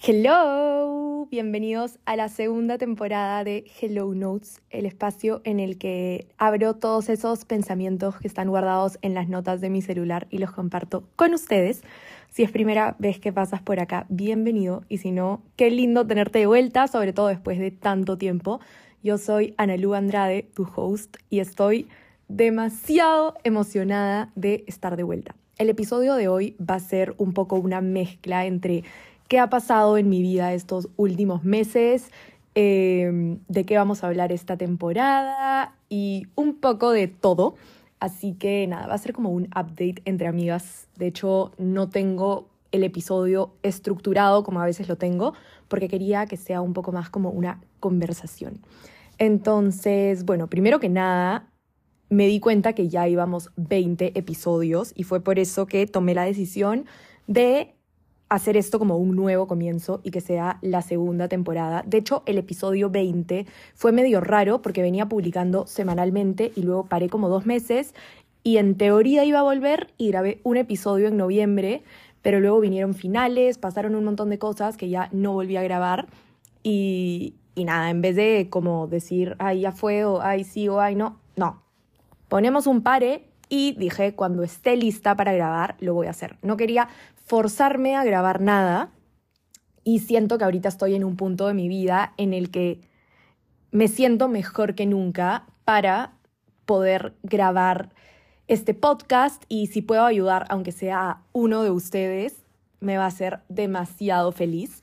Hello, bienvenidos a la segunda temporada de Hello Notes, el espacio en el que abro todos esos pensamientos que están guardados en las notas de mi celular y los comparto con ustedes. Si es primera vez que pasas por acá, bienvenido, y si no, qué lindo tenerte de vuelta, sobre todo después de tanto tiempo. Yo soy Analu Andrade, tu host, y estoy demasiado emocionada de estar de vuelta. El episodio de hoy va a ser un poco una mezcla entre qué ha pasado en mi vida estos últimos meses, de qué vamos a hablar esta temporada y un poco de todo. Así que nada, va a ser como un update entre amigas. De hecho, no tengo el episodio estructurado como a veces lo tengo, porque quería que sea un poco más como una conversación. Entonces, bueno, primero que nada, me di cuenta que ya íbamos 20 episodios y fue por eso que tomé la decisión de hacer esto como un nuevo comienzo y que sea la segunda temporada. De hecho, el episodio 20 fue medio raro porque venía publicando semanalmente y luego paré como 2 meses y en teoría iba a volver y grabé un episodio en noviembre, pero luego vinieron finales, pasaron un montón de cosas que ya no volví a grabar y nada, en vez de como decir, ay, ya fue, o ay, sí, o ay, no, no. Ponemos un pare y dije, cuando esté lista para grabar, lo voy a hacer. No quería forzarme a grabar nada y siento que ahorita estoy en un punto de mi vida en el que me siento mejor que nunca para poder grabar este podcast, y si puedo ayudar, aunque sea a uno de ustedes, me va a hacer demasiado feliz.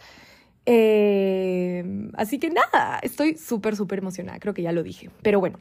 Así que nada, estoy súper emocionada, creo que ya lo dije. Pero bueno,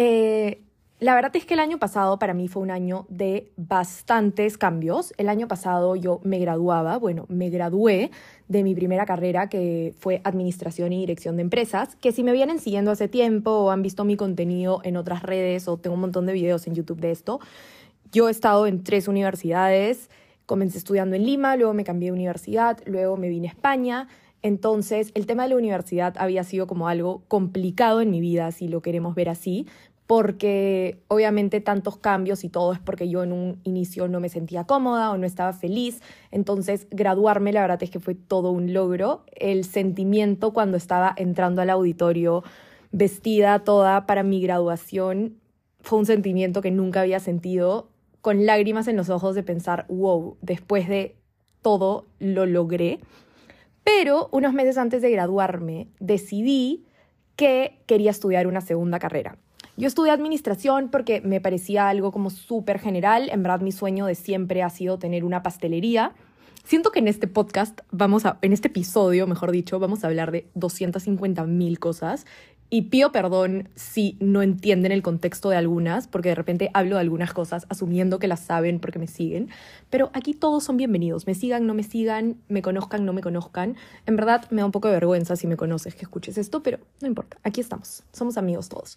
la verdad es que el año pasado para mí fue un año de bastantes cambios. El año pasado yo me gradué de mi primera carrera, que fue Administración y Dirección de Empresas, que si me vienen siguiendo hace tiempo o han visto mi contenido en otras redes o tengo un montón de videos en YouTube de esto, yo he estado en 3 universidades. Comencé estudiando en Lima, luego me cambié de universidad, luego me vine a España. Entonces, el tema de la universidad había sido como algo complicado en mi vida, si lo queremos ver así, porque obviamente tantos cambios y todo es porque yo en un inicio no me sentía cómoda o no estaba feliz. Entonces, graduarme, la verdad es que fue todo un logro. El sentimiento cuando estaba entrando al auditorio vestida toda para mi graduación fue un sentimiento que nunca había sentido, con lágrimas en los ojos de pensar, wow, después de todo lo logré. Pero unos meses antes de graduarme decidí que quería estudiar una segunda carrera. Yo estudié administración porque me parecía algo como súper general. En verdad, mi sueño de siempre ha sido tener una pastelería. Siento que en este podcast, en este episodio, mejor dicho, vamos a hablar de 250,000 cosas. Y pido perdón si no entienden el contexto de algunas, porque de repente hablo de algunas cosas asumiendo que las saben porque me siguen. Pero aquí todos son bienvenidos. Me sigan, no me sigan, me conozcan, no me conozcan. En verdad me da un poco de vergüenza si me conoces que escuches esto, pero no importa. Aquí estamos. Somos amigos todos.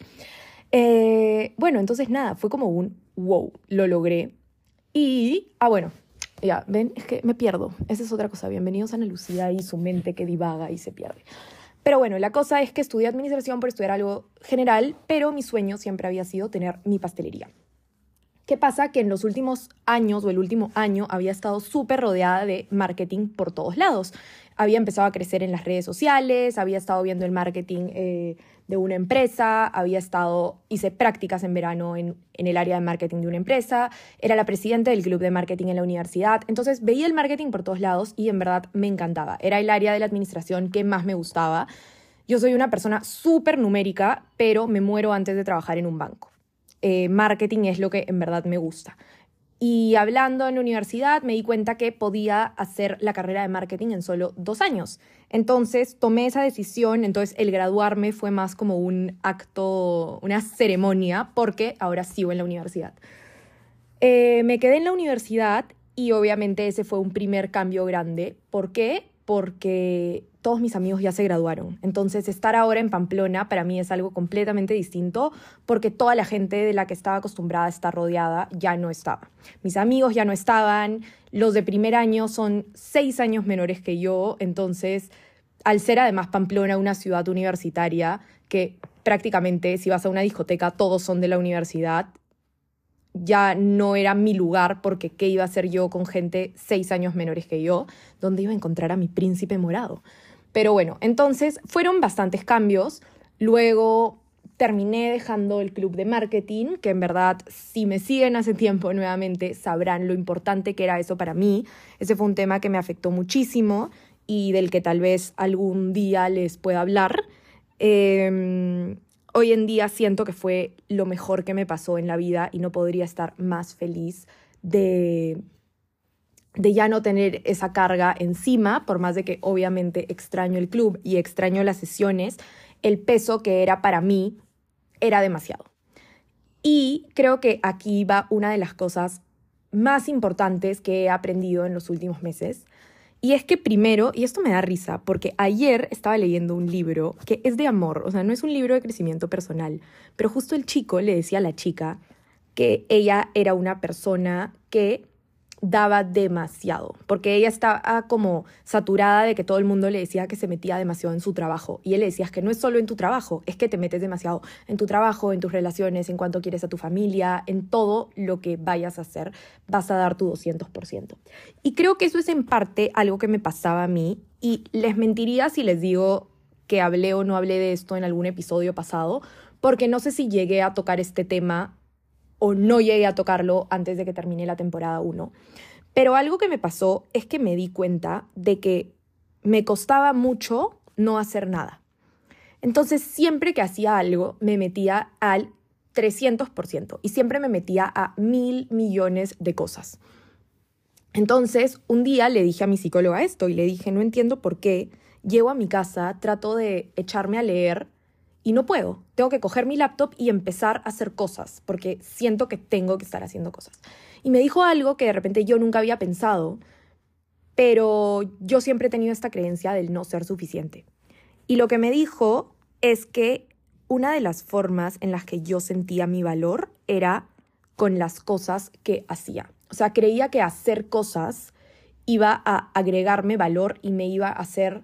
Bueno, entonces nada, fue como un wow, lo logré. Y, bueno, ya, ven, es que me pierdo. Esa es otra cosa. Bienvenidos a Ana Lucía y su mente que divaga y se pierde. Pero bueno, la cosa es que estudié administración por estudiar algo general, pero mi sueño siempre había sido tener mi pastelería. ¿Qué pasa? Que en los últimos años o el último año había estado súper rodeada de marketing por todos lados. Había empezado a crecer en las redes sociales, había estado viendo el marketing de una empresa, hice prácticas en verano en el área de marketing de una empresa, era la presidenta del club de marketing en la universidad. Entonces veía el marketing por todos lados y en verdad me encantaba. Era el área de la administración que más me gustaba. Yo soy una persona súper numérica, pero me muero antes de trabajar en un banco. Marketing es lo que en verdad me gusta. Y hablando en la universidad me di cuenta que podía hacer la carrera de marketing en solo 2 años. Entonces tomé esa decisión. Entonces el graduarme fue más como un acto, una ceremonia, porque ahora sigo en la universidad. Me quedé en la universidad y obviamente ese fue un primer cambio grande. ¿Por qué? Porque todos mis amigos ya se graduaron. Entonces, estar ahora en Pamplona para mí es algo completamente distinto, porque toda la gente de la que estaba acostumbrada a estar rodeada ya no estaba. Mis amigos ya no estaban, los de primer año son 6 años menores que yo. Entonces, al ser además Pamplona una ciudad universitaria, que prácticamente si vas a una discoteca todos son de la universidad, ya no era mi lugar, porque ¿qué iba a hacer yo con gente 6 años menores que yo? ¿Dónde iba a encontrar a mi príncipe morado? Pero bueno, entonces fueron bastantes cambios. Luego terminé dejando el club de marketing, que en verdad, si me siguen hace tiempo nuevamente, sabrán lo importante que era eso para mí. Ese fue un tema que me afectó muchísimo y del que tal vez algún día les pueda hablar. Hoy en día siento que fue lo mejor que me pasó en la vida y no podría estar más feliz de ya no tener esa carga encima, por más de que obviamente extraño el club y extraño las sesiones. El peso que era para mí era demasiado. Y creo que aquí va una de las cosas más importantes que he aprendido en los últimos meses. Y es que primero, y esto me da risa, porque ayer estaba leyendo un libro que es de amor, o sea, no es un libro de crecimiento personal, pero justo el chico le decía a la chica que ella era una persona que daba demasiado, porque ella estaba como saturada de que todo el mundo le decía que se metía demasiado en su trabajo. Y él le decía, es que no es solo en tu trabajo, es que te metes demasiado en tu trabajo, en tus relaciones, en cuanto quieres a tu familia, en todo lo que vayas a hacer, vas a dar tu 200%. Y creo que eso es en parte algo que me pasaba a mí, y les mentiría si les digo que hablé o no hablé de esto en algún episodio pasado, porque no sé si llegué a tocar este tema o no llegué a tocarlo antes de que termine la temporada 1. Pero algo que me pasó es que me di cuenta de que me costaba mucho no hacer nada. Entonces, siempre que hacía algo, me metía al 300% y siempre me metía a 1.000 millones de cosas. Entonces, un día le dije a mi psicóloga esto y le dije, no entiendo por qué llego a mi casa, trato de echarme a leer y no puedo. Tengo que coger mi laptop y empezar a hacer cosas porque siento que tengo que estar haciendo cosas. Y me dijo algo que de repente yo nunca había pensado, pero yo siempre he tenido esta creencia del no ser suficiente. Y lo que me dijo es que una de las formas en las que yo sentía mi valor era con las cosas que hacía. O sea, creía que hacer cosas iba a agregarme valor y me iba a hacer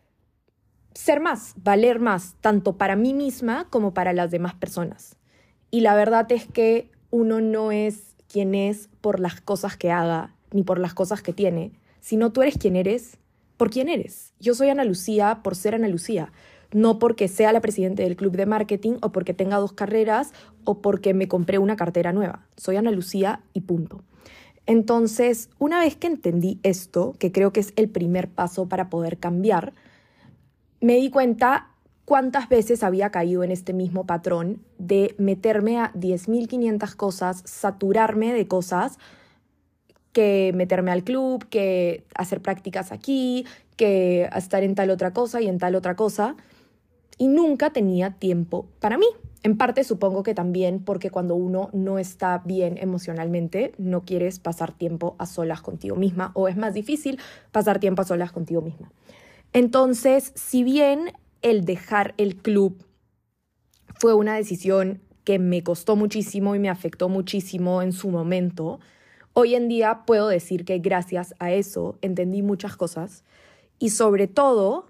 ser más, valer más, tanto para mí misma como para las demás personas. Y la verdad es que uno no es quien es por las cosas que haga, ni por las cosas que tiene, sino tú eres quien eres por quién eres. Yo soy Ana Lucía por ser Ana Lucía, no porque sea la presidenta del club de marketing o porque tenga 2 carreras o porque me compré una cartera nueva. Soy Ana Lucía y punto. Entonces, una vez que entendí esto, que creo que es el primer paso para poder cambiar, me di cuenta cuántas veces había caído en este mismo patrón de meterme a 10.500 cosas, saturarme de cosas, que meterme al club, que hacer prácticas aquí, que estar en tal otra cosa y en tal otra cosa, y nunca tenía tiempo para mí. En parte supongo que también porque cuando uno no está bien emocionalmente, no quieres pasar tiempo a solas contigo misma, o es más difícil pasar tiempo a solas contigo misma. Entonces, si bien el dejar el club fue una decisión que me costó muchísimo y me afectó muchísimo en su momento, hoy en día puedo decir que gracias a eso entendí muchas cosas y sobre todo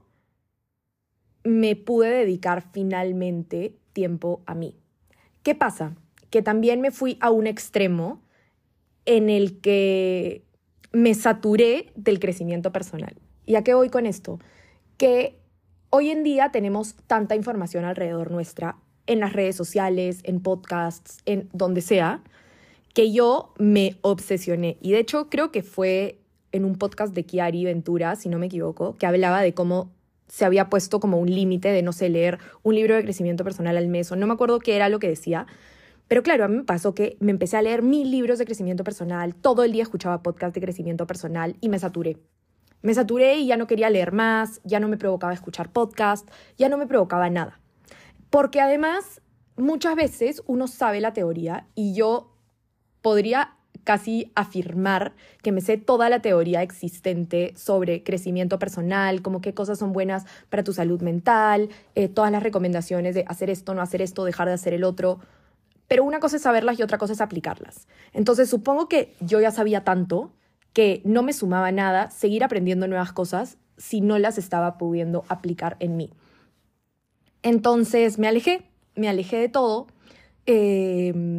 me pude dedicar finalmente tiempo a mí. ¿Qué pasa? Que también me fui a un extremo en el que me saturé del crecimiento personal. ¿Y a qué voy con esto? Que hoy en día tenemos tanta información alrededor nuestra, en las redes sociales, en podcasts, en donde sea, que yo me obsesioné. Y de hecho creo que fue en un podcast de Chiari Ventura, si no me equivoco, que hablaba de cómo se había puesto como un límite de, no sé, leer un libro de crecimiento personal al mes, o no me acuerdo qué era lo que decía. Pero claro, a mí me pasó que me empecé a leer 1.000 libros de crecimiento personal, todo el día escuchaba podcast de crecimiento personal y me saturé. Me saturé y ya no quería leer más, ya no me provocaba escuchar podcast, ya no me provocaba nada. Porque además, muchas veces uno sabe la teoría y yo podría casi afirmar que me sé toda la teoría existente sobre crecimiento personal, como qué cosas son buenas para tu salud mental, todas las recomendaciones de hacer esto, no hacer esto, dejar de hacer el otro. Pero una cosa es saberlas y otra cosa es aplicarlas. Entonces, supongo que yo ya sabía tanto que no me sumaba nada seguir aprendiendo nuevas cosas si no las estaba pudiendo aplicar en mí. Entonces me alejé de todo.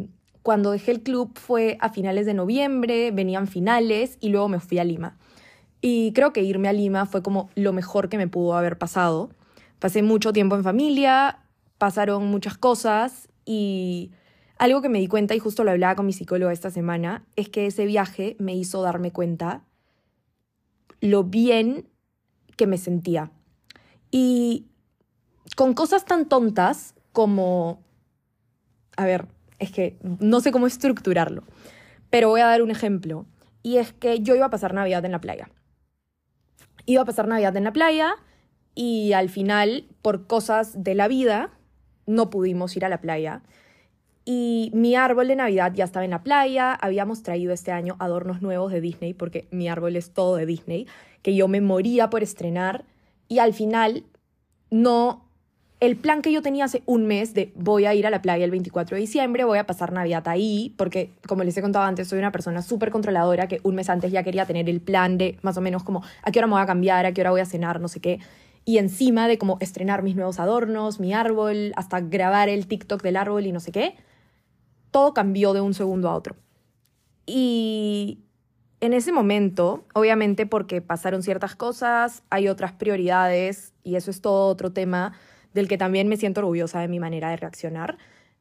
cuando dejé el club fue a finales de noviembre, venían finales y luego me fui a Lima. Y creo que irme a Lima fue como lo mejor que me pudo haber pasado. Pasé mucho tiempo en familia, pasaron muchas cosas y algo que me di cuenta, y justo lo hablaba con mi psicóloga esta semana, es que ese viaje me hizo darme cuenta lo bien que me sentía. Y con cosas tan tontas como... A ver, es que no sé cómo estructurarlo, pero voy a dar un ejemplo. Y es que yo iba a pasar Navidad en la playa. Iba a pasar Navidad en la playa y al final, por cosas de la vida, no pudimos ir a la playa. Y mi árbol de Navidad ya estaba en la playa. Habíamos traído este año adornos nuevos de Disney, porque mi árbol es todo de Disney, que yo me moría por estrenar. Y al final, no... El plan que yo tenía hace un mes de voy a ir a la playa el 24 de diciembre, voy a pasar Navidad ahí, porque como les he contado antes, soy una persona súper controladora que un mes antes ya quería tener el plan de más o menos como a qué hora me voy a cambiar, a qué hora voy a cenar, no sé qué. Y encima de como estrenar mis nuevos adornos, mi árbol, hasta grabar el TikTok del árbol y no sé qué, todo cambió de un segundo a otro. Y en ese momento, obviamente porque pasaron ciertas cosas, hay otras prioridades y eso es todo otro tema del que también me siento orgullosa de mi manera de reaccionar.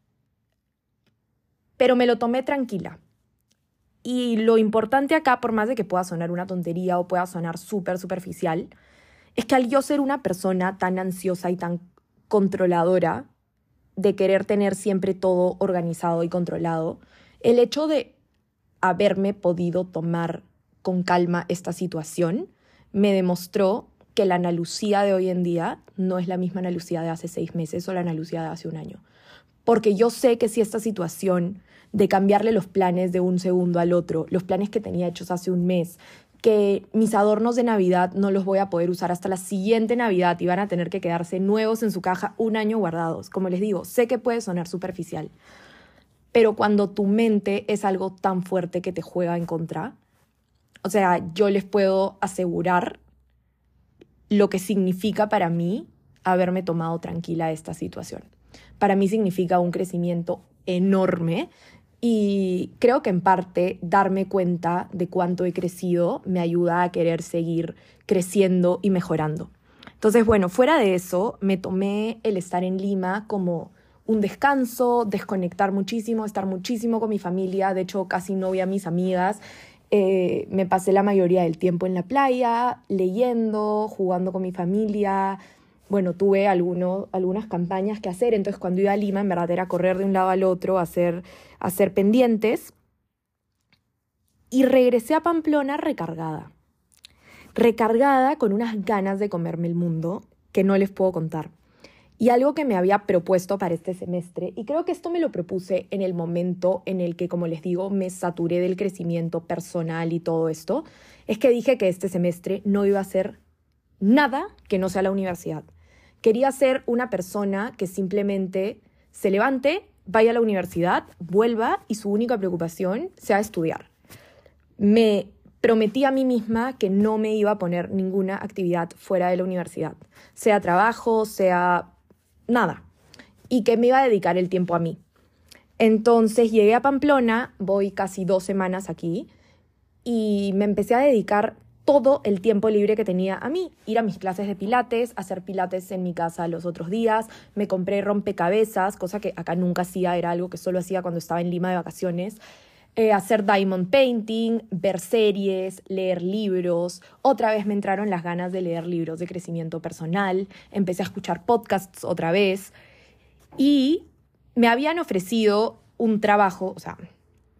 Pero me lo tomé tranquila. Y lo importante acá, por más de que pueda sonar una tontería o pueda sonar súper superficial, es que al yo ser una persona tan ansiosa y tan controladora, de querer tener siempre todo organizado y controlado, el hecho de haberme podido tomar con calma esta situación me demostró que la Ana Lucía de hoy en día no es la misma Ana Lucía de hace 6 meses o la Ana Lucía de hace un año. Porque yo sé que si esta situación de cambiarle los planes de un segundo al otro, los planes que tenía hechos hace un mes, que mis adornos de Navidad no los voy a poder usar hasta la siguiente Navidad y van a tener que quedarse nuevos en su caja un año guardados. Como les digo, sé que puede sonar superficial, pero cuando tu mente es algo tan fuerte que te juega en contra, o sea, yo les puedo asegurar lo que significa para mí haberme tomado tranquila esta situación. Para mí significa un crecimiento enorme y creo que en parte darme cuenta de cuánto he crecido me ayuda a querer seguir creciendo y mejorando. Entonces, bueno, fuera de eso, me tomé el estar en Lima como un descanso, desconectar muchísimo, estar muchísimo con mi familia. De hecho, casi no vi a mis amigas. Me pasé la mayoría del tiempo en la playa, leyendo, jugando con mi familia. Bueno, tuve algunas campañas que hacer, entonces cuando iba a Lima, en verdad era correr de un lado al otro, hacer pendientes. Y regresé a Pamplona recargada con unas ganas de comerme el mundo que no les puedo contar. Y algo que me había propuesto para este semestre, y creo que esto me lo propuse en el momento en el que, como les digo, me saturé del crecimiento personal y todo esto, es que dije que este semestre no iba a hacer nada que no sea la universidad. Quería ser una persona que simplemente se levante, vaya a la universidad, vuelva y su única preocupación sea estudiar. Me prometí a mí misma que no me iba a poner ninguna actividad fuera de la universidad, sea trabajo, sea nada, y que me iba a dedicar el tiempo a mí. Entonces llegué a Pamplona, voy casi 2 semanas aquí, y me empecé a dedicar todo el tiempo libre que tenía a mí, ir a mis clases de pilates, hacer pilates en mi casa los otros días, me compré rompecabezas, cosa que acá nunca hacía, era algo que solo hacía cuando estaba en Lima de vacaciones, hacer diamond painting, ver series, leer libros. Otra vez me entraron las ganas de leer libros de crecimiento personal, empecé a escuchar podcasts otra vez y me habían ofrecido un trabajo, o sea,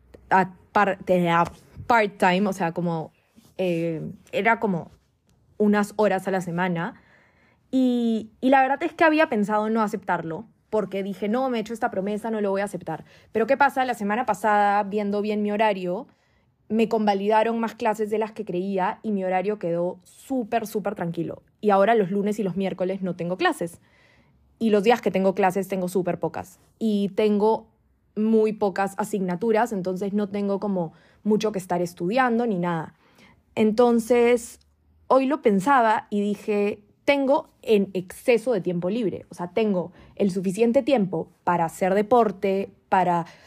part-time, o sea, como era como unas horas a la semana y la verdad es que había pensado no aceptarlo porque dije, no, me he hecho esta promesa, no lo voy a aceptar. Pero ¿qué pasa? La semana pasada, viendo bien mi horario, me convalidaron más clases de las que creía y mi horario quedó súper, súper tranquilo. Y ahora los lunes y los miércoles no tengo clases. Y los días que tengo clases tengo súper pocas. Y tengo muy pocas asignaturas, entonces no tengo como mucho que estar estudiando ni nada. Entonces, hoy lo pensaba y dije, tengo en exceso de tiempo libre. O sea, tengo el suficiente tiempo para hacer deporte, para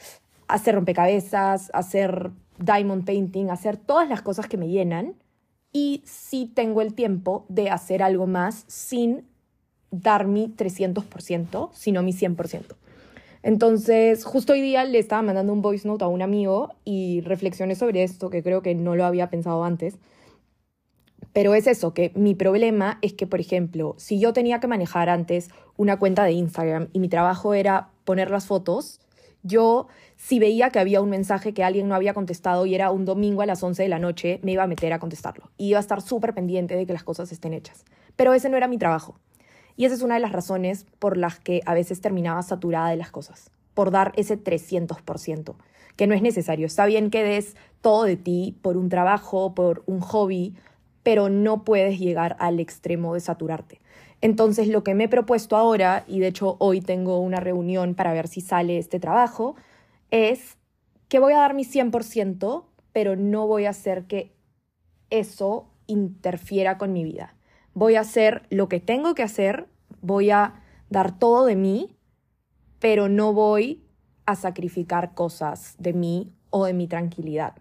hacer rompecabezas, hacer diamond painting, hacer todas las cosas que me llenan, y sí tengo el tiempo de hacer algo más sin dar mi 300%, sino mi 100%. Entonces, justo hoy día le estaba mandando un voice note a un amigo y reflexioné sobre esto, que creo que no lo había pensado antes. Pero es eso, que mi problema es que, por ejemplo, si yo tenía que manejar antes una cuenta de Instagram y mi trabajo era poner las fotos, yo, si veía que había un mensaje que alguien no había contestado y era un domingo a las 11 de la noche, me iba a meter a contestarlo. Y iba a estar súper pendiente de que las cosas estén hechas. Pero ese no era mi trabajo. Y esa es una de las razones por las que a veces terminaba saturada de las cosas. Por dar ese 300%, que no es necesario. Está bien que des todo de ti por un trabajo, por un hobby, pero no puedes llegar al extremo de saturarte. Entonces, lo que me he propuesto ahora, y de hecho hoy tengo una reunión para ver si sale este trabajo, es que voy a dar mi 100%, pero no voy a hacer que eso interfiera con mi vida. Voy a hacer lo que tengo que hacer, voy a dar todo de mí, pero no voy a sacrificar cosas de mí o de mi tranquilidad.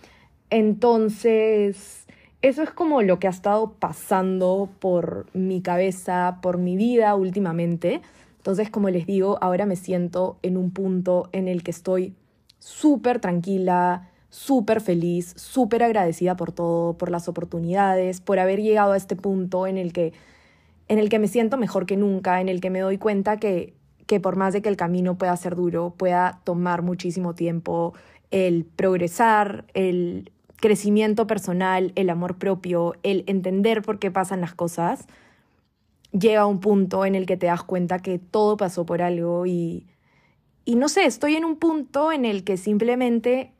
Entonces, eso es como lo que ha estado pasando por mi cabeza, por mi vida últimamente. Entonces, como les digo, ahora me siento en un punto en el que estoy súper tranquila, súper feliz, súper agradecida por todo, por las oportunidades, por haber llegado a este punto en el que me siento mejor que nunca, en el que me doy cuenta que por más de que el camino pueda ser duro, pueda tomar muchísimo tiempo, el progresar, el crecimiento personal, el amor propio, el entender por qué pasan las cosas, llega a un punto en el que te das cuenta que todo pasó por algo y no sé, estoy en un punto en el que simplemente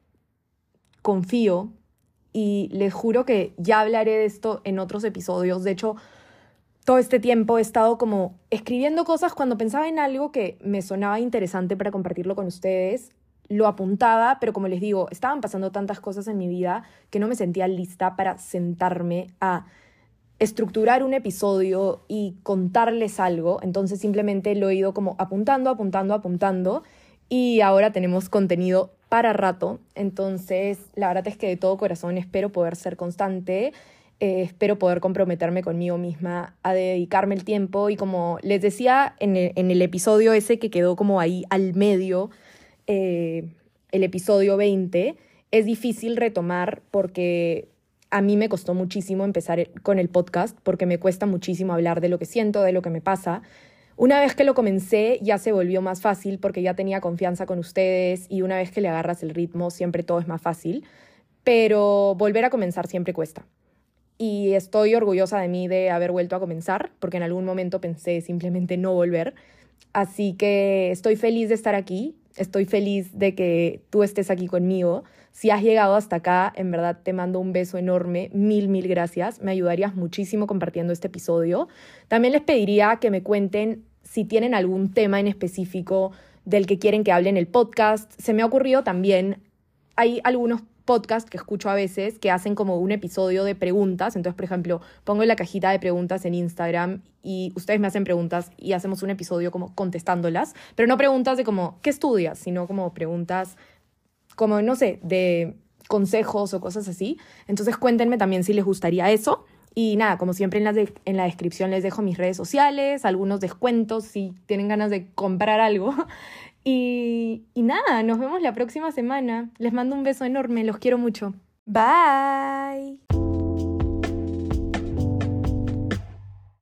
confío y les juro que ya hablaré de esto en otros episodios. De hecho, todo este tiempo he estado como escribiendo cosas cuando pensaba en algo que me sonaba interesante para compartirlo con ustedes. Lo apuntaba, pero como les digo, estaban pasando tantas cosas en mi vida que no me sentía lista para sentarme a estructurar un episodio y contarles algo. Entonces simplemente lo he ido como apuntando y ahora tenemos contenido para rato. Entonces la verdad es que de todo corazón espero poder ser constante, espero poder comprometerme conmigo misma a dedicarme el tiempo y como les decía en el episodio ese que quedó como ahí al medio, el episodio 20, es difícil retomar porque a mí me costó muchísimo empezar con el podcast porque me cuesta muchísimo hablar de lo que siento, de lo que me pasa. Una vez que lo comencé ya se volvió más fácil porque ya tenía confianza con ustedes y una vez que le agarras el ritmo siempre todo es más fácil, pero volver a comenzar siempre cuesta. Y estoy orgullosa de mí de haber vuelto a comenzar porque en algún momento pensé simplemente no volver. Así que estoy feliz de estar aquí, estoy feliz de que tú estés aquí conmigo. Si has llegado hasta acá, en verdad te mando un beso enorme, mil gracias. Me ayudarías muchísimo compartiendo este episodio. También les pediría que me cuenten si tienen algún tema en específico del que quieren que hable en el podcast. Se me ha ocurrido también, hay algunos podcasts que escucho a veces que hacen como un episodio de preguntas. Entonces, por ejemplo, pongo la cajita de preguntas en Instagram y ustedes me hacen preguntas y hacemos un episodio como contestándolas. Pero no preguntas de como, ¿qué estudias? Sino como preguntas como, no sé, de consejos o cosas así. Entonces, cuéntenme también si les gustaría eso. Y nada, como siempre en la descripción les dejo mis redes sociales, algunos descuentos si tienen ganas de comprar algo. Y nada, nos vemos la próxima semana. Les mando un beso enorme, los quiero mucho. Bye.